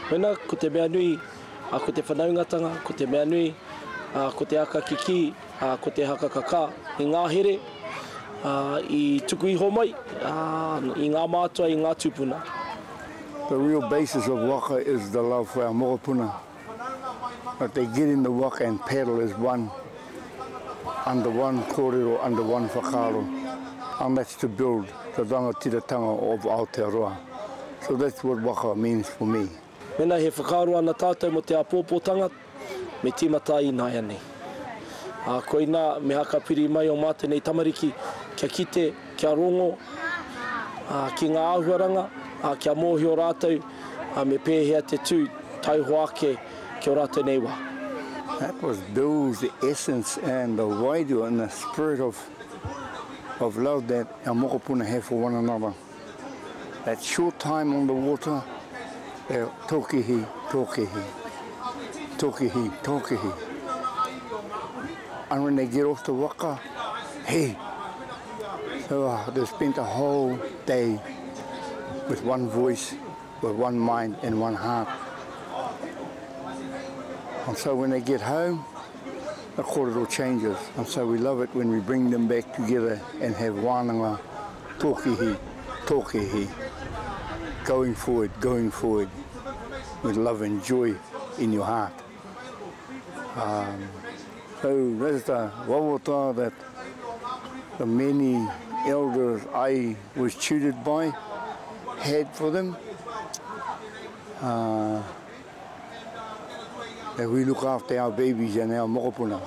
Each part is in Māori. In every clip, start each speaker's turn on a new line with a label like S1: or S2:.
S1: Mena, ko te mea nui, ko te whanaungatanga, ko te mea nui, ko te aka kiki, ko te haka kaka, i ngā here, i tuku iho mai, i ngā mātua, i ngā tūpuna.
S2: The real basis of waka is the love for our mokopuna. That they get in the waka and paddle as one, under one kōrero, under one whakaaro. And that's to build the rangatiratanga of Aotearoa. So that's what waka means for me.
S1: Mena he whakaaro ana tātou mo te apōpōtanga, me tīmata i nai anei. Koe nā, me haka piri mai o mātenei tamariki, kia kite, kia rongo, ki ngā āhuaranga, kia mōhi o rātou, me pēhea te tū, tauho ake, ki o rātou nei wā.
S2: That was Bill's the essence and the wairua and the spirit of love that our mokopuna have for one another. That short time on the water, tokihi, tokihi, tokihi, tokihi. And when they get off the waka, hey. So they spent a whole day with one voice, with one mind and one heart. And so when they get home, the kōrero changes. And so we love it when we bring them back together and have wānanga, tokihi, tokihi, going forward with love and joy in your heart. So that's the wawata that the many elders I was tutored by had for them. That we look after our babies and our mokopuna.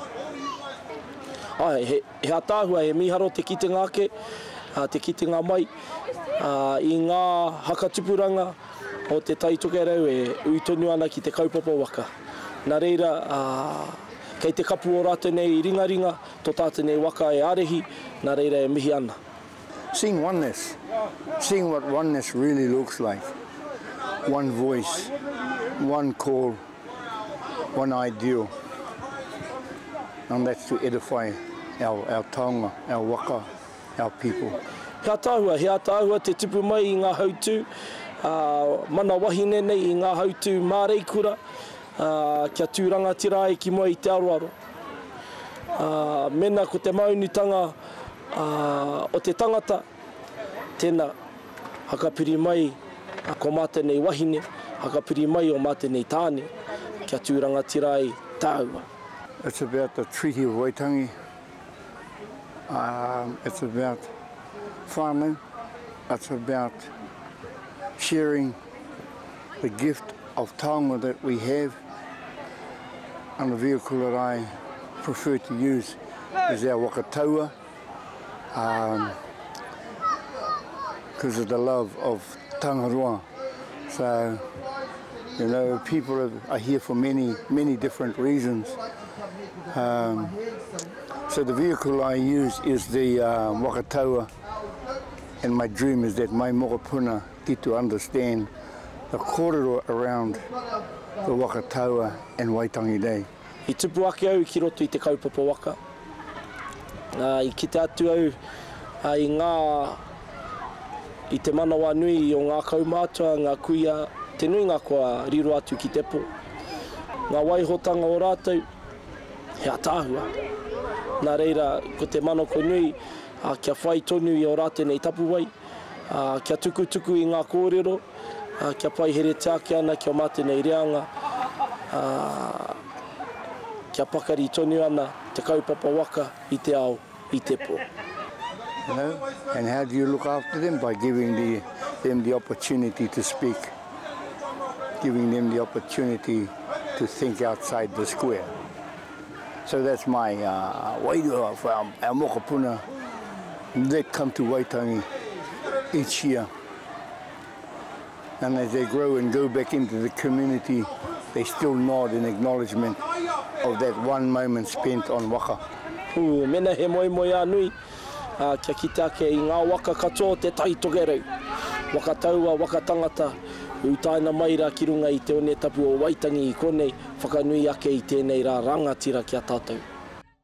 S1: He atāhua, he miharo te kitenga ake, te kitenga mai, i ngā hakatupuranga o te taitokerau e uitonu ana ki te kaupapa waka. Nā reira, kei te kapu o rātou nei i ringaringa, tō tātou nei waka e arehi, nā reira e mihi ana.
S2: Seeing oneness, seeing what oneness really looks like. One voice, one call, one ideal, and that's to edify our taonga, our waka, our people.
S1: He atāhua te tupu mai i ngā hautū, mana wahine nei i ngā hautū māreikura, kia tūranga tira e ki mua i te aroaro. Mena ko te maunutanga o te tangata, tēnā hakapiri mai ko mātenei wahine, hakapiri mai o mātenei tāne, kia tūranga tira i tāua.
S2: It's about the Treaty of Waitangi. It's about farming. It's about sharing the gift of taonga that we have. And the vehicle that I prefer to use is our wakataua, because of the love of Tangaroa. So, you know, people are here for many, many different reasons. So the vehicle I use is the wakataua, and my dream is that my mokopuna get to understand the kōrero around the wakataua and Waitangi Day.
S1: I tupu ake au ki roto I te kaupapa waka. I kite atu au I te manawa nui o ngā kaumātua, ngā kuia, te nui ngā kua riro atu ki te po. Ngā waihotanga o rātou, he atāhua. Nā reira, ko te manoko nui, kia whai tonu I o rātou nei tapu wai, kia tukutuku I ngā kōrero, kia pai here te ake ana ki o mātenei reanga, kia pakari tonu ana te kaupapa waka I te ao, I te po.
S2: You know? And how do you look after them? By giving them the opportunity to speak, giving them the opportunity to think outside the square. So that's my wairua for our mokopuna that come to Waitangi each year. And as they grow and go back into the community, they still nod in acknowledgement of that one moment spent on waka.
S1: Mena he moe anui, kia kita ke I ngā waka katoa te taitogerau. Waka taua, waka tangata, utaina mai rā ki runga I te one tapu o Waitangi I konei, whakanui ake I tēnei rā rangatira kia tātou.